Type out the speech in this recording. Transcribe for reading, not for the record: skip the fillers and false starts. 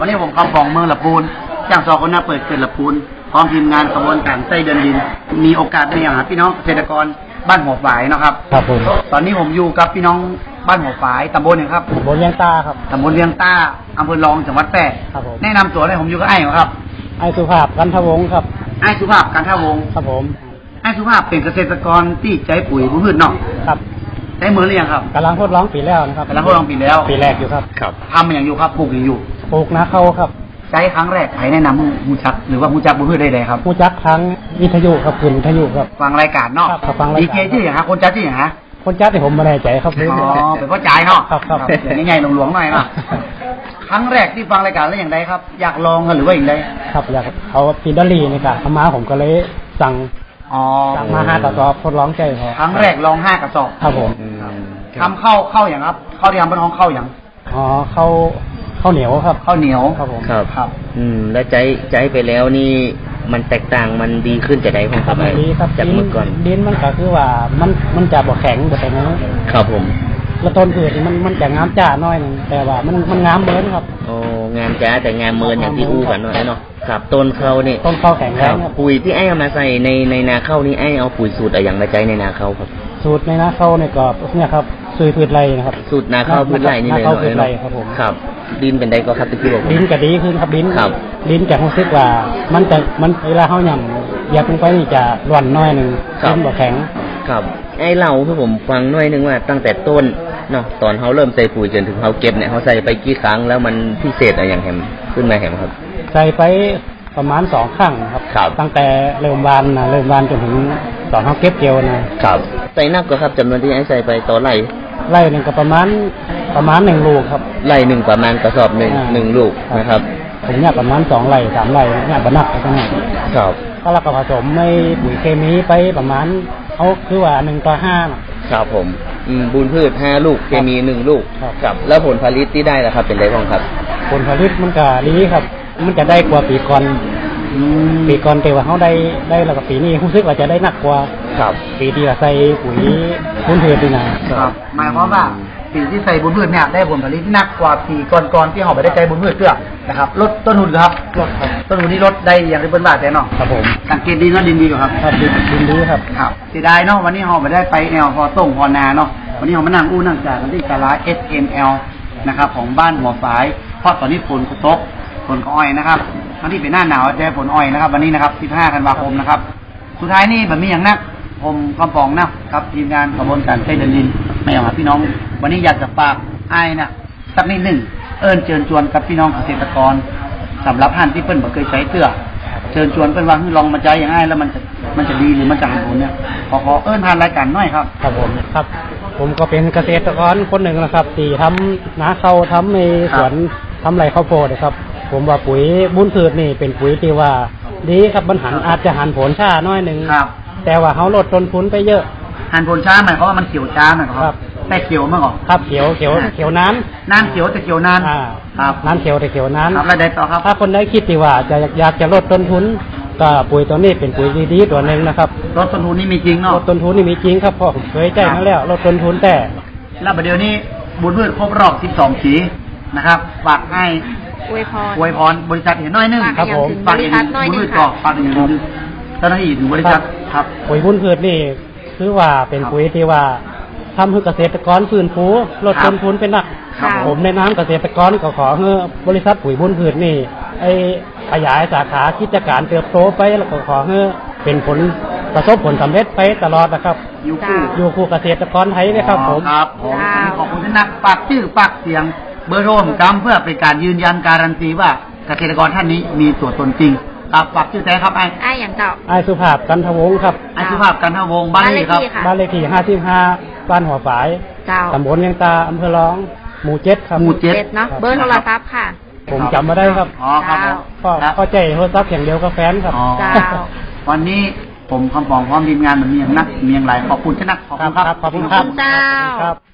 วันนี้ผมคำฟองเมืองละปูนจ้างซอคนหน้าเปิดเกิดละปูนพร้อมทีมงานกระบวนการไส้เดินดินมีโอกาสได้อย่างพี่น้องเกษตรกรบ้านหัวฝายนะครับครับผมตอนนี้ผมอยู่กับพี่น้องบ้านหัวฝายตำบลเนี่ยครับตำบลเวียงตาครับตำบลเวียงตาอำเภอรองจังหวัดแพร่ครับผมแนะนำตัวให้ผมอยู่กับไอ้ครับไอ้สุภาพกันทวงศ์ครับไอ้สุภาพกันทวงศ์ครับผมไอ้สุภาพเป็นเกษตรกรที่ใจปุ๋ยพืชเนาะครับได้มือหรือยังครับกำลังทดลองปีแล้วนะครับกำลังทดลองปีแล้วปีแรกอยู่ครับครับทำอย่างอยู่ครับปลูกอย่างอยู่ปลูกนะเขาครับใช้ครั้งแรกใครแนะนำมูจักหรือว่ามูจักพืชใดๆครับมูจักครั้งวิทยุครับคุณวิทยุครับฟังรายการเนาะครับฟังรายการดีเจชื่ออย่างฮะคนจัดชื่ออย่างฮะคนจัดที่ผมไม่แน่ใจครับอ๋อเป็นพ่อจ่ายเนาะครับครับอย่างง่ายๆหลวงๆหน่อยเนาะครั้งแรกที่ฟังรายการแล้วอย่างไรครับอยากลองกันหรือว่าอย่างไรครับอยากเขาปีดอลลี่นี่ค่ะมาผมก็เลยสั่งมา5 กระสอบทดลองใจพอครั้งแรกลอง5 กระสอบครับผมทำเข้าอย่างครับเข้าที่ทำเป็นห้องเข้าอย่างอ๋อข้าวเหนียวครับข้าวเหนียวครับผมครับแล้วใจไปแล้วนี่มันแตกต่างมันดีขึ้นจากใดของครับจากเมื่อก่อนดินมันก็คือว่ามันจะบ่แข็งบ่แข็งครับผมแล้วต้นพืชมันจะงามจ้าน้อยนึงแต่ว่ามันงามเมินครับโอ้งามจ้าแต่งามเมินอย่างที่อู้กันหน่อยเนาะครับต้นเขาเนี่ยต้นเขาแข็งแรงปุ๋ยที่ไอ้เอามาใส่ในนาข้าวนี่ไอ้เอาปุ๋ยสูตรอะไรอย่างมาใจในนาข้าวครับสูตรในนาข้าวเนี่ยก็เนี่ยครับซุยพืชไรนะครับสูตรนาข้าวพืชไรนี่เลยเนาะครับดินเป็นใดก็ครับที่บอกดินก็ดีขึ้นครับดินจะรู้สึกว่ามันเวลาเขาหย่ำอยากลงไปนี่จะร่วนน้อยนึงดินบ่แข็งครับไอ้เล่าคือผมฟังน้อยนึงว่าตั้งแต่ต้นเนาะตอนเขาเริ่มใส่ปุ๋ยจนถึงเขาเก็บเนี่ยเขาใส่ไปกี่ครั้งแล้วมันพิเศษอะไรอย่างแหมขึ้นมาแหมครับใส่ไปประมาณ2 ครั้งครับตั้งแต่เริ่มวานจนถึงตอนเขาเก็บเกี่ยวนะครับใส่นักก็ครับจำนวนที่ไอ้ใส่ไปต่อไร่นึงก็ประมาณ1 ลูกครับไร่หนึ่งประมาณกระสอบหนึ่งลูกนะครับผมเนี่ยประมาณ2 ไร่ 3 ไร่เนี่ยบรรนักทั้งนั้นครับก็เราก็ผสมไม่ปุ๋ยเคมีไปประมาณเขาคือว่า1:5 ครับผมบุญพืช5 ลูกเคมี1 ลูกครับแล้วผลผลิตที่ได้ล่ะครับเป็นไรบ้างครับผลผลิตมันก็ดีครับมันจะได้กว่าปีก่อนแต่ว่าเขาได้แล้วก็ปีนี้รู้สึกว่าจะได้หนักกว่าครับปีที่เราใส่ปุ๋ยบุญพืชดีนะครับหมายความว่าปีที่ใส่บุญพืชเนี่ยได้ผลผลิตหนักกว่าปีก่อนที่เขาไม่ได้ใช้บุญพืชเพื่อนะครับลดต้นทุนครับต้นทุนนี้ลดได้อย่างที่เป็นบาทแต่เนาะครับผมสังเกตดีนะดินดีกว่าครับดินดีครับเสียดายเนาะวันนี้เขาไม่ได้ไปแอลพอต้งพอนาเนาะวันนี้เขามานั่งนั่งจ่ากันที่กาลา SML นะครับของบ้านหัวฝายเพราะตอนนี้ฝนตกฝนก็อ้อยนะครับทั้งที่เป็นหน้าหนาวแต่ฝนอ้อยนะครับวันนี้นะครับ15 ธันวาคมนะครับสุดท้ายนี่แบบมีอย่างนักผมคำปองนะครับทีมงานกระบวนการไส้เดินดินไม่เอาพี่น้องวันนี้อยากจะฝากไอ้นะสักนิดหนึ่งเชิญชวนกับพี่น้องเกษตรกรสำหรับท่านที่เพิ่นบ่เคยใช้เตื้อเชิญชวนเพิ่นว่าลองมาใจอย่างไอ้แล้วมันจะดีหรือมันจะเห็นผลเนี่ยขอทานรายการน้อยครับครับผมครับผมก็เป็นเกษตรกรคนหนึ่งนะครับที่ทำนาข้าวทำในสวนทำไรข้าวโพดนะครับผมว่าปุ๋ยบุญพืชนี่เป็นปุ๋ยที่ว่าดีครับมันอาจจะหันผลช้าน้อยนึงแต่ว่าเขาลดต้นทุนไปเยอะหันผลช้าหมายความว่ามันเขียวช้าหมายความแต่เขียวมากหรอครับเขียวน้ำเขียวแต่เขียวนานครับน้ำเขียวแต่เขียวนานครับแล้วได้ต่อครับถ้าคนได้คิดที่ว่าอยากจะลดต้นทุนก็ปุ๋ยตัวนี้เป็นปุ๋ยดีๆตัวนึงนะครับลดต้นทุนนี่มีจริงเนาะลดต้นทุนนี่มีจริงครับเพราะผมเคยใจมาแล้วลดต้นทุนแต่แล้วประเดี๋ยวนี้บุญพืชครบรอบ12 ปีนะครับฝากให้อวยพรบริษัทเห็นน้อยนึงครับผมฝากอย่างบุญพืชก่อนฝากอย่างนึงเจ้าหน้าที่ถึงบริษัทครับปุ๋ยบุญพืชนี่คือว่าเป็นปุ๋ยที่ว่าทำให้เกษตรกรฟื้นฟูลดต้นทุนเป็นหนักผมในนามเกษตรกรก็ขอให้บริษัทปุ๋ยบุญพืชนี่ขยายสาขากิจการเติบโตไปแล้วก็ขอให้เป็นประสบผลสำเร็จไปตลอดนะครับอยู่คู่เกษตรกรไทยนะครับผมครับผมขอบคุณนักปากชื่อปากเสียงเบอร์โทรผมจำเพื่อเป็นการยืนยันการันตีว่าเกษตรกรท่านนี้มีตัวตนจริงครับฝากชื่อแท้ครับไอ้อย่างเก่าไอ้สุภาพกันทวงศ์ครับไอ้สุภาพกันทวงศ์บ้านเลขครับบ้านเลขที่55บ้านหัวฝายตำบลเวียงตาอำเภอร้องหมู่7ครับหมู่7 เนาะเบอร์โทรศัพท์ค่ะผมจำมาได้ครับอ๋อครับก็ใจโทรศัพท์อย่างเดียวกับแฟนครับวันนี้ผมคำปองพร้อมทีมงานมันมีอย่างนักมีอย่างไรขอบคุณเจ้านักขอบคุณครับขอบคุณครับเจ้า